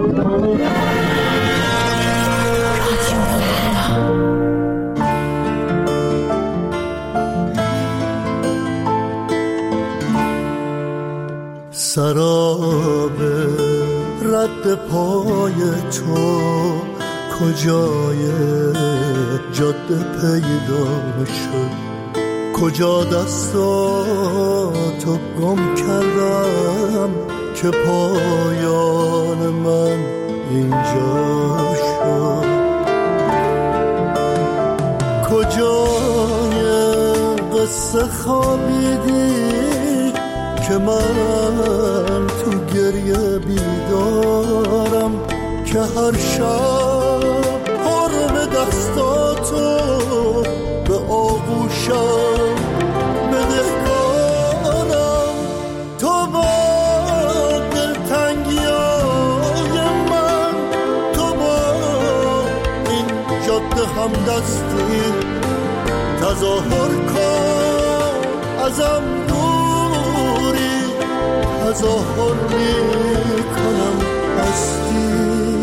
سراب رد پای تو کجای جاده پیدا شد، کجا دستاتو گم کردم که پایان من اینجا شد. کجای قصه خوابیدی که من تو گریه بیدارم، که هر شب حرم دستاتو به آغوشم بدهکارم. تو با دلتنگیای من، تو با این جاده همدستی تظاهر کن ازم دوری، تظاهر میکنم هستی.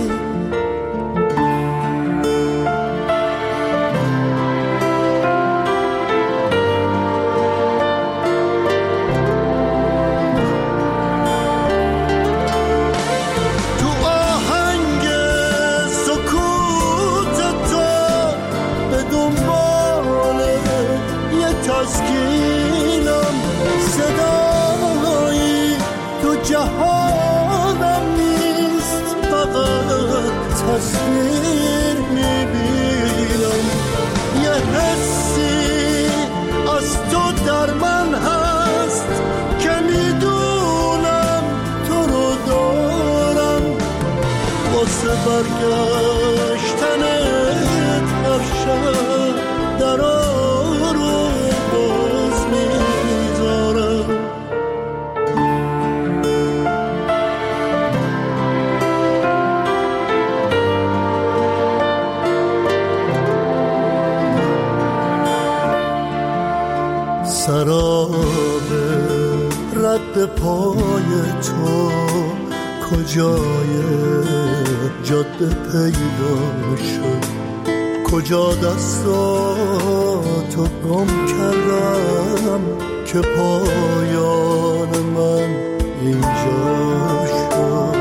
تسکینم صدایی تو جهانم نیست، فقط تصویر میبینم. یه حسی از تو در من هست که میدونم تو رو دارم، واسه برگشتنت هر شب در سراب رد پای تو کجای جاده پیدا شد، کجا دستاتو گم کردم که پایان من اینجا شد.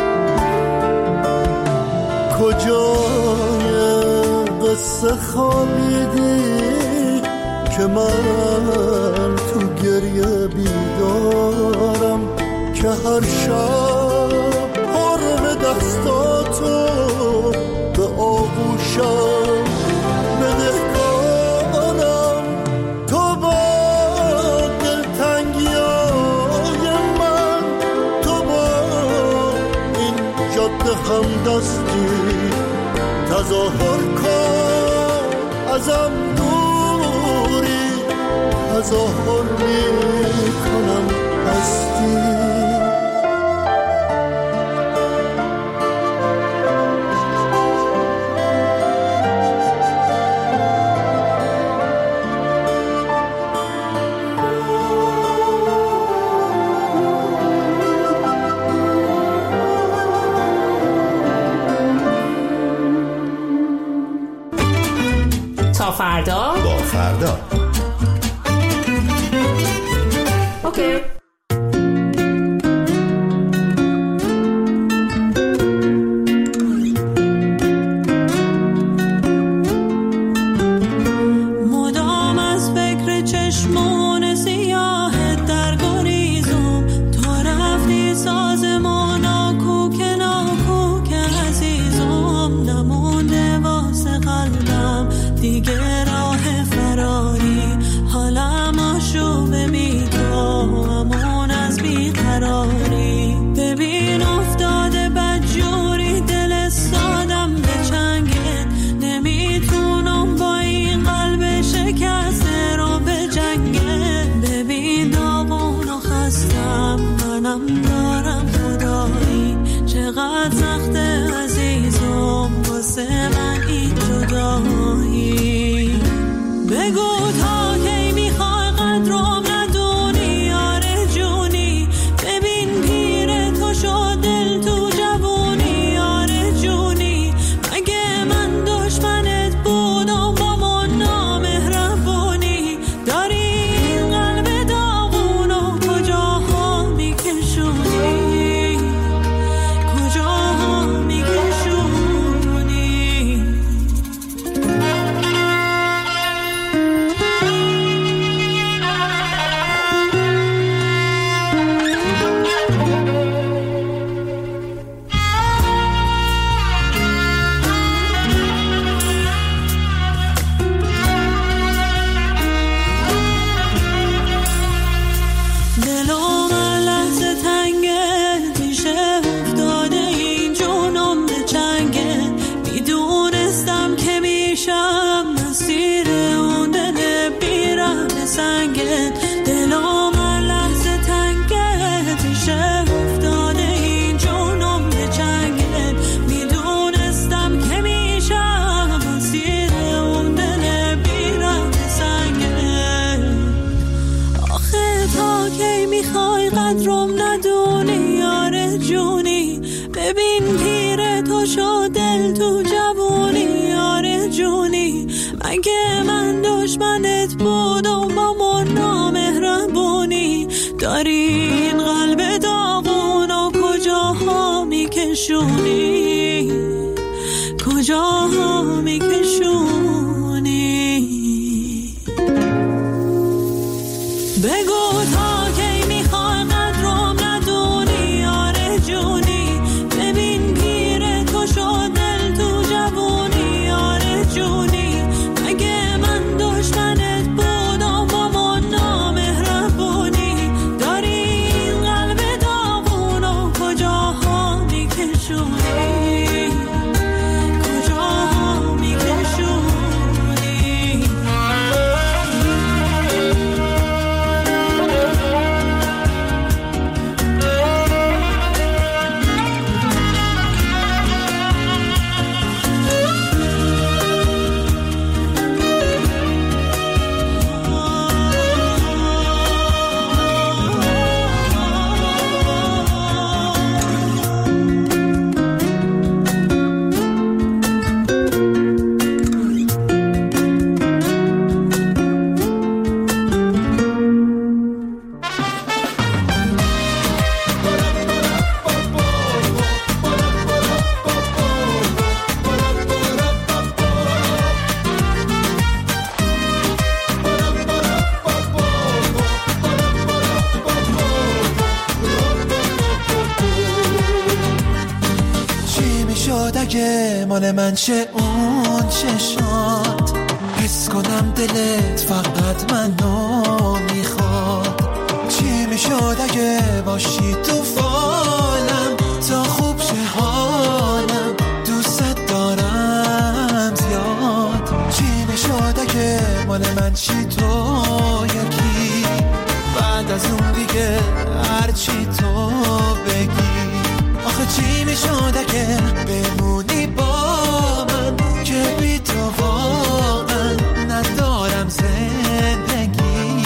کجای قصه خوابیدی که من تو گریه بیدارم، که هر شب حرم دستاتو به آغوشم بدهکارم. تو با دلتنگیای من، تو با این جاده همدستی تظاهر کن ازم دوری، تظاهر میکنم هستی. تا فردا با فردا. اوکی. مدام از فکر چشمون سیاهت در گریزم، تو رفتی سازمانا کوک ناکوک عزیزم، نمونده واسه قلبم دیگه راه فراری، حالم آشوب بی تو، اما ببین پیر تو شد دل تو جوونی یار جونی، مگه من دشمنت بودم با من نامهربونی، داری این قلب داغون و کجاها میکشونی، کجاها میکشونی، بگو تا کی میخوای قدرم ندونی یار جونی، ببین پیر تو شد دل تو جوونی یار جونی، مگه من دشمنت بودم با من نامهربونی، داری این قلب داغون و کجاها میکشونی، کجاها میکشونی. مال من چه اون چشات، حس کنم دلت فقط منو میخواد، چی میشد اگه باشی تو فالم، تا خوب شه حالم، دوست دارم زیاد، چی میشد اگه مال من چی تو یکی، بعد از اون دیگه هرچی تو بگی، آخه چی میشد اگه بمونی با من که بی تو واقعا ندارم زندگی،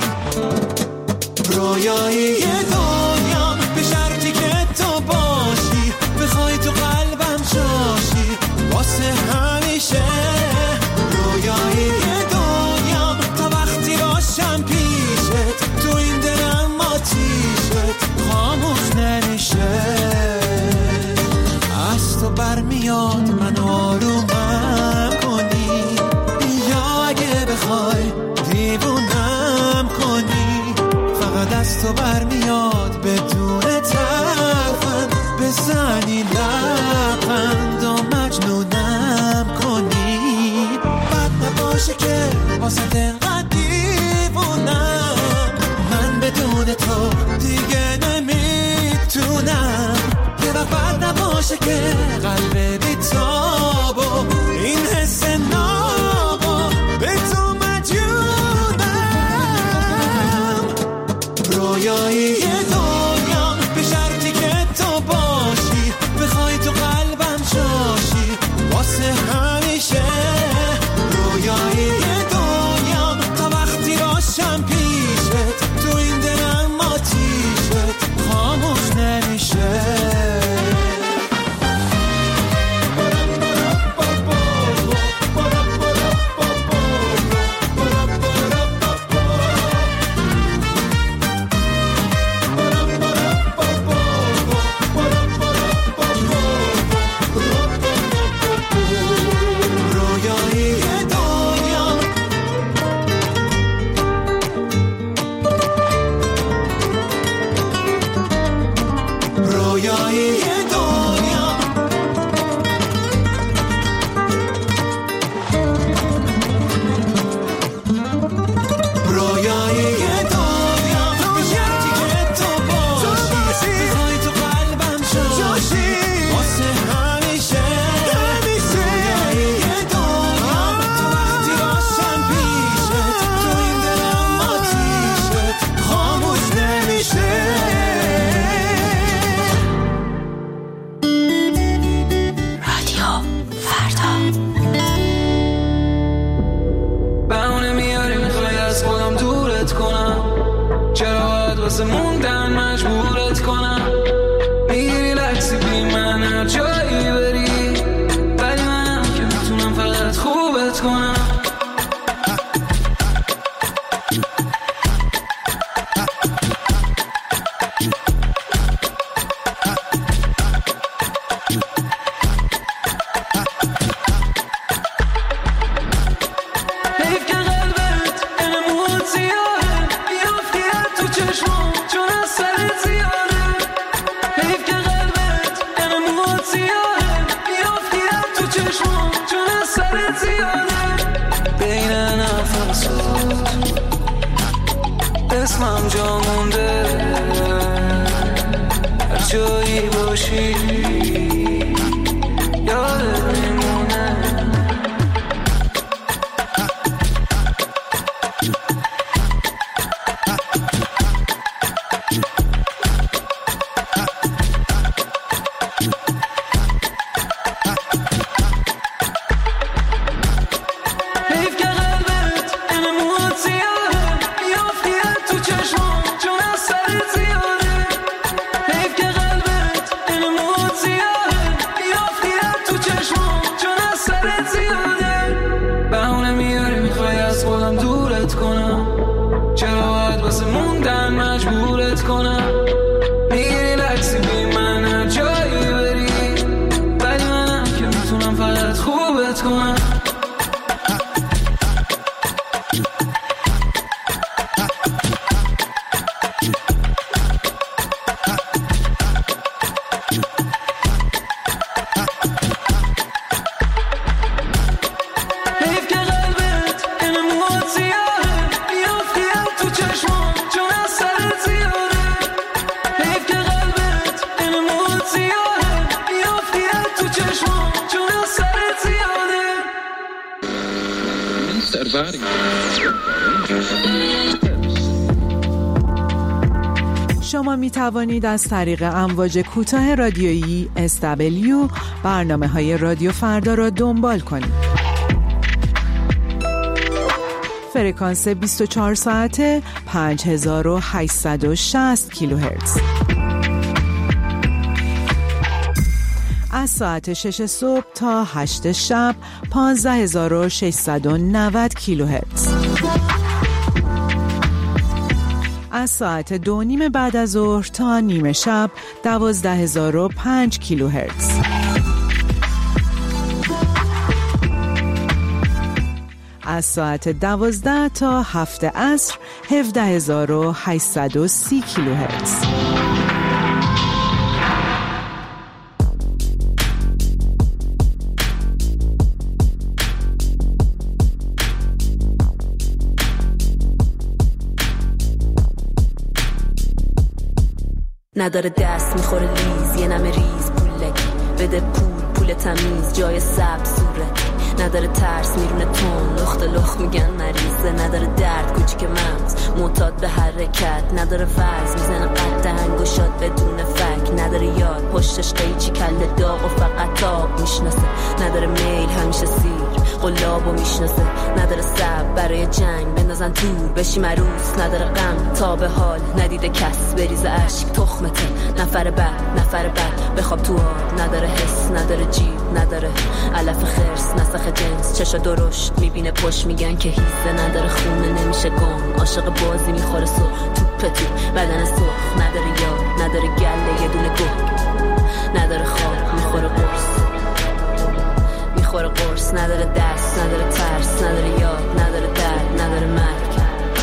رویایی دنیام به شرطی که تو باشی، بخوای تو قلبم جاشی واسه همیشه، رویایی دنیام تا وقتی باشم پیشت، تو این دلم آتیشت خاموش نمیشه، از تو برمیاد من آرومم کنی، یا اگه بخوای دیوونم کنی، فقط از تو برمیاد بدون ترفند بزنی لبخند و مجنونم کنی، بد نباشه که واسه دلقدر دیوونم، من بدون تو دیگه نمیتونم، یه وقت بد نباشه که قلب بیتاب و این حس نابا به تو مجنونم، رویایی دنیام به شرطی که تو باشی، بخوای تو قلبم جاشی واسه همیشه، رویایی دنیام تا وقتی باشم پیشت، تو این دلم آتیشت خاموش نمیشه. واسه موندن مجبورت کنم، میگیری لحظه لکسی بی من هر جایی بری، ولی منم که میتونم فقط خوبت کنم. اسمم جا مونده هر جایی باشی یادت میمونه. شما می توانید از طریق امواج کوتاه رادیویی SW برنامه‌های رادیو فردا را دنبال کنید. فرکانس 24 ساعته 5860 کیلوهرتز. از ساعت 6 صبح تا 8 شب 15690 کیلوهرتز. از ساعت 2:30 بعد از ظهر تا نیمه شب 12005 کیلوهرتز. از ساعت 12 تا 7 عصر 17830 کیلوهرتز. نداره دست میخوره لیز یه نمه ریز پولکی بده پول تمیز جای سبز صورتی نداره ترس میرونه تون لخت لخت میگن مریضه نداره درد کوچیک مغز معتاد به حرکت نداره فرض میزنه قد انگشات بدون فک نداره یاد پشتش قیچی کله داغ و فقط تاب میشناسه نداره میل همیشه سیر قلابو میشناسه نداره صبر برای جنگ بندازن تور بشی مروس نداره غم تا به حال ندیده کس بریز عشق تخمته نفر بعد بخواب تو آب نداره حس نداره جیب نداره علف خرس نسخ جنس چشا درشت میبینه پشت میگن که هیزه نداره خونه نمیشه گم عاشق بازی میخوره سرخ توپ بدن سرخ نداره یاد نداره گله یه دونه گرگ نداره خواب میخوره قرص نداره دست نداره ترس نداره یاد نداره درد نداره مرگ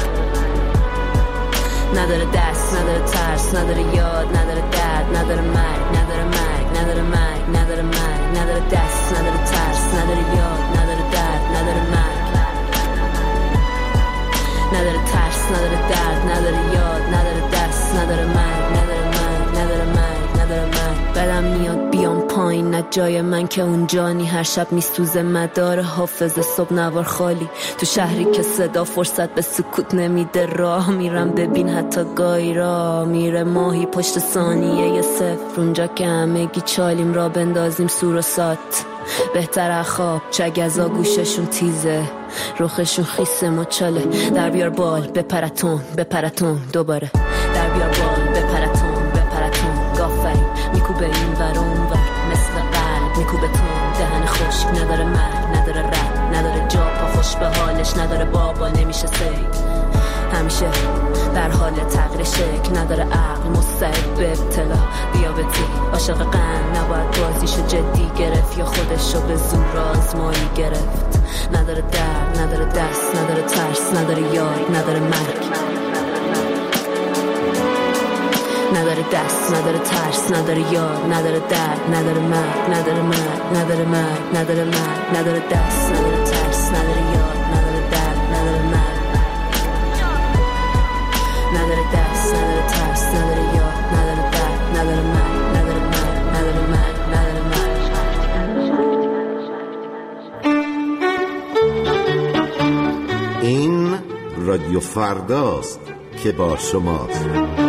نداره دست نداره ترس نداره یاد نداره درد نداره مرگ نداره دست نداره ترس نداره یاد نداره درد نداره مرگ نداره ترس نداره درد نداره یاد نداره دست نداره مرگ بدم میاد بیام پایین نه جای من که اونجانی هر شب میسوزه مدار حافظه صبح نوار خالی تو شهری که صدا فرصت به سکوت نمیده راه میرم ببین حتی گاهی را میره ماهی پشت ثانیه یه صفر اونجا که همگی چالیم را بندازیم سور و سات بهتر خواب چگزا گوششون تیزه روخشون خیسه مچاله در بیار بال بپرتون دوباره در بیار بال بپرتون گافرین میکوبه این ورون نداره مرگ، نداره رد، نداره جا پا خوش به حالش، نداره بابا نمیشه سید، همیشه در حال تغییر شکل، نداره عقل مستعد به ابتلا، دیابتی عاشق قند، نباید بازیشو جدی گرفت یا خودشو به زور آزمایی گرفت، نداره درد، نداره دست، نداره ترس، نداره یاد، نداره مرگ، نداره دست، نداره ترس، نداره یاد، نداره درد، نداره مرگ، نداره مرگ، نداره مرگ، نداره مرگ، نداره دست، نداره ترس، نداره یاد، نداره درد، نداره مرگ، نداره دست، نداره ترس، نداره یاد، نداره درد، نداره مرگ، نداره مرگ، نداره مرگ، نداره مرگ. این رادیو فرداست که با شماست.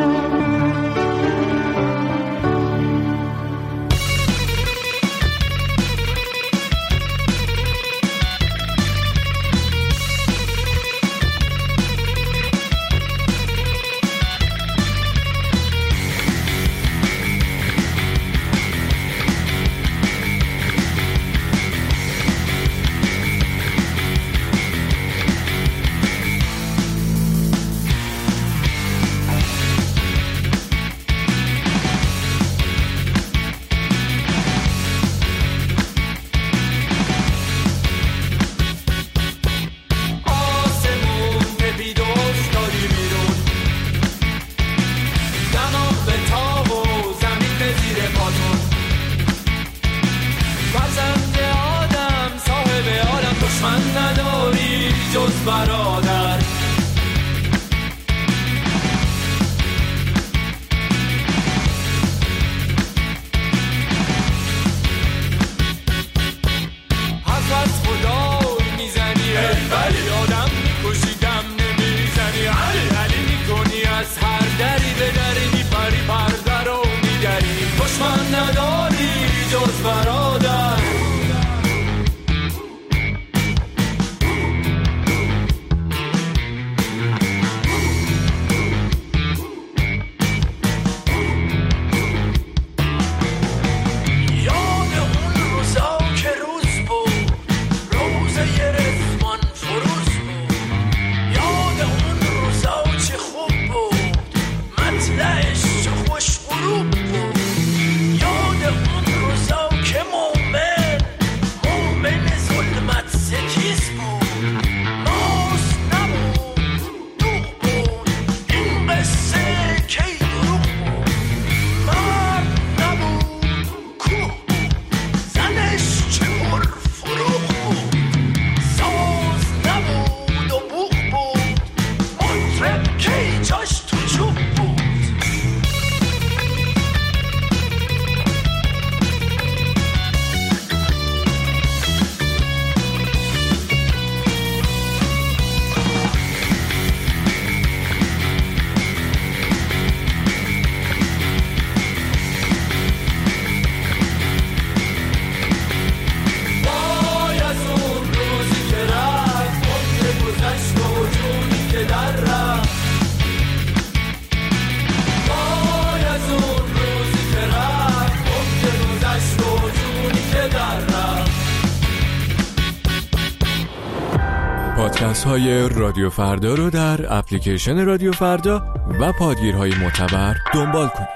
پادکست های رادیو فردا رو در اپلیکیشن رادیو فردا و پادگیرهای معتبر دنبال کنید.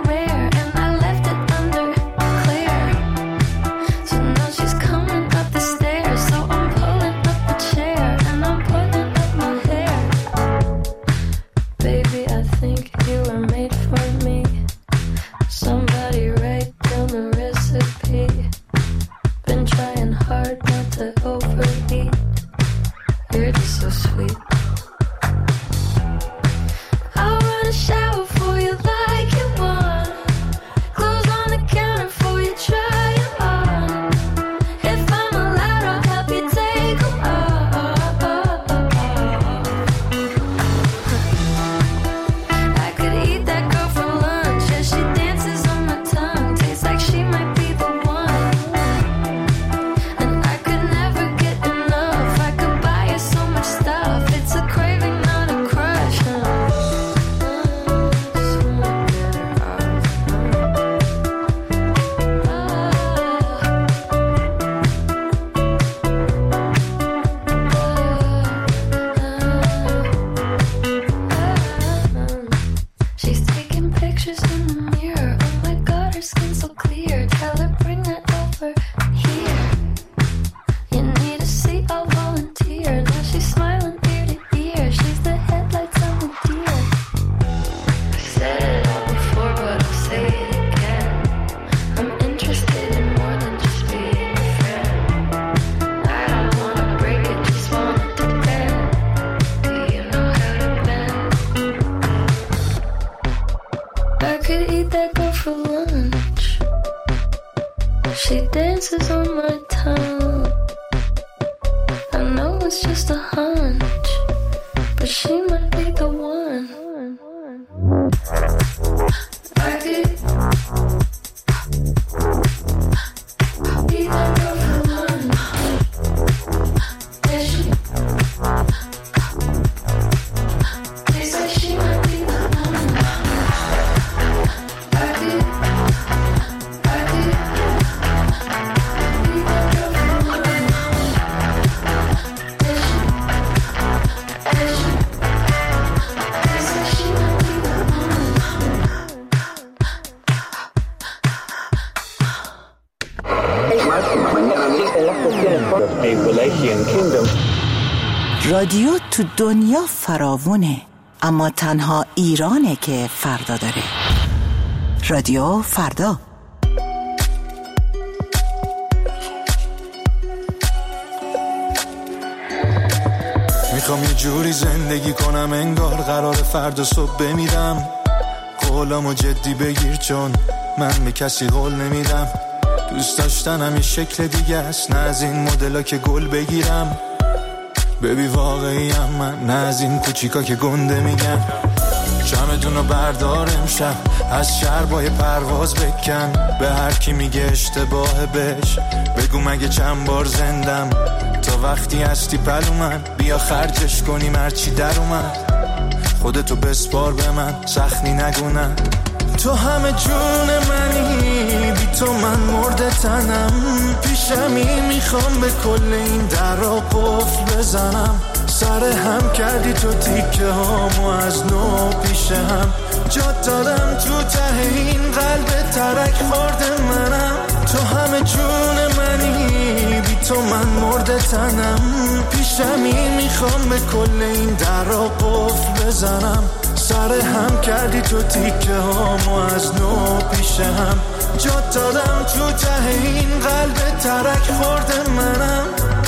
She's coming up the kisses on my tongue. I know it's just a hunch, but she might be the one. I could be that girl for lunch. Yeah, they say she might be the one. I could be that girl for lunch. They say she might be the رادیو تو دنیا فراوونه، اما تنها ایرانه که فردا داره. رادیو فردا. میخوام یه جوری زندگی کنم انگار قرار فردا صبح بمیرم. قولامو جدی بگیر چون من به کسی قول نمیدم. دوست داشتنم یه شکل دیگه است، نه از این مدلا که گل بگیرم. ببی واقعیم من، نه از این کوچیکا که گنده میگم. چمدونو بردار امشب، از شربای پرواز بکن. به هر کی میگه اشتباه بهش بگو مگه چند بار زندم. تا وقتی هستی پلو من، بیا خرجش کنیم هرچی در اومد. خودتو بسپار به من، سختی نگونم. تو همه جون منی، بی تو من مرده تنم. پیشمی میخوام به کل این درا قفل بزنم. سر هم کردی تو تیکه هامو از نو پیش هم. جات دادم تو ته این قلب ترک خورده منم. تو همه جون منی، بی تو من مرده تنم. پیشمی میخوام به کل این درا قفل بزنم. سر هم کردی تو تیکه هامو از نو پیش هم. جات دادم تو ته این قلب ترک خورده منم.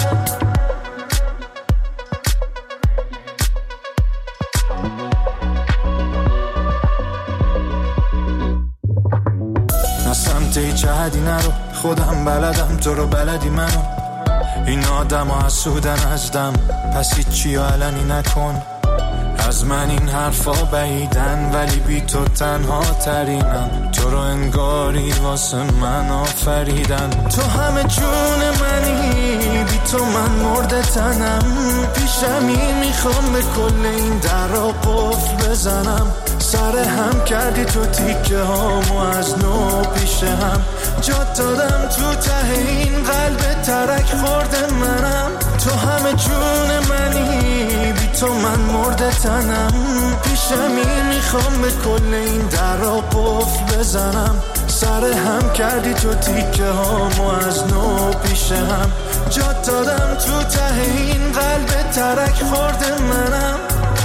نه سمت هیچ حدی نرو، خودم بلدم تو رو بلدی منو. این آدم ها حسودن ازدم، پس هیچی علنی نکن. از من این حرفا بعیدن ولی بی تو تنها ترینم. تو رو انگاری واسه من آفریدن. تو همه جون منی، بی تو من مرده تنم. پیشمی میخوام به کل این درا قفل بزنم. سر هم کردی تو تیکه هامو از نو پیش هم. جات دادم تو ته این قلب ترک خورده منم. تو همه جون منی، بی تو من مرده تنم. پیشمی میخوام به کل این درا قفل بزنم. سر هم کردی تو تیکه هامو از نو پیش هم. جات دادم تو ته این قلب ترک خورده منم.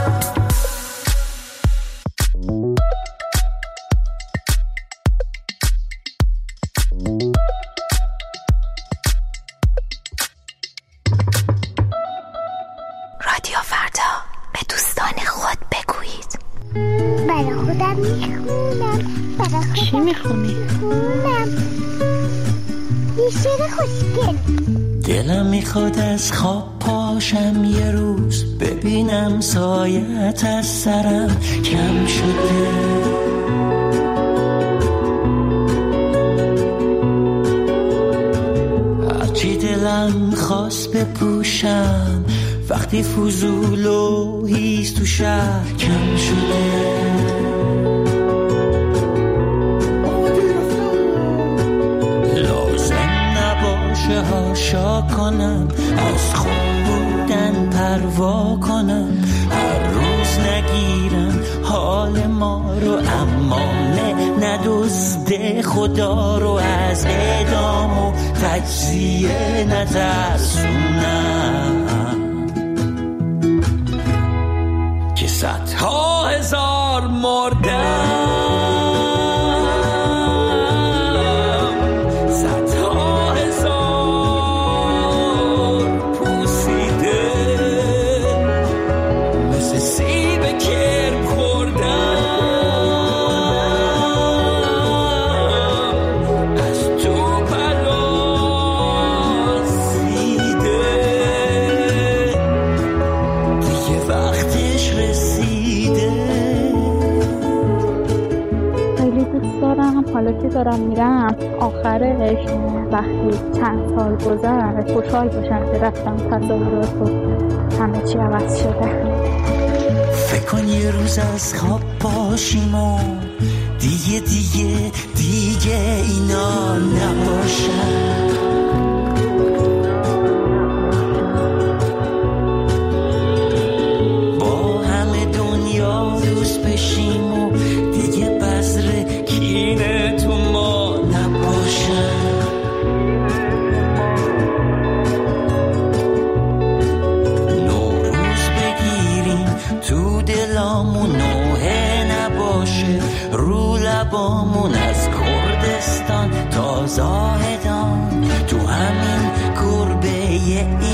رادیو فردا، به دوستان خود بگویید. برای خودم میخونم. چی میخونی؟ یه شعر خوشگل. دلم میخواد از خواب پاشم یه روز، ببینم سایت از سرم کم شده. هرچی دلم خواست بپوشم، وقتی فضول و هیز تو شهر کم شده. لازم نباشه هاشا کنم، از خوب بودن پروا کنم. هر روز نگیرم حال ما رو، اما ندزده خدا رو. از اعدام و تجزیه نترسونم که صدها هزار مردم. وقتی دارم میرم آخرش وقتی چند سال گذشت خوشحال باشم که رفتم تصورات و همه چی عوض شده. فکر کن یه روز از خواب باشیم و دیگه اینا نباشن. با همه دنیا دوست بشیم و دیگه بذر کینه تو ما نباشن. نوروز بگیریم تو دلامون نوحه نباشه، رو لبامون از کردستان تا زاهدان، تو همین گربه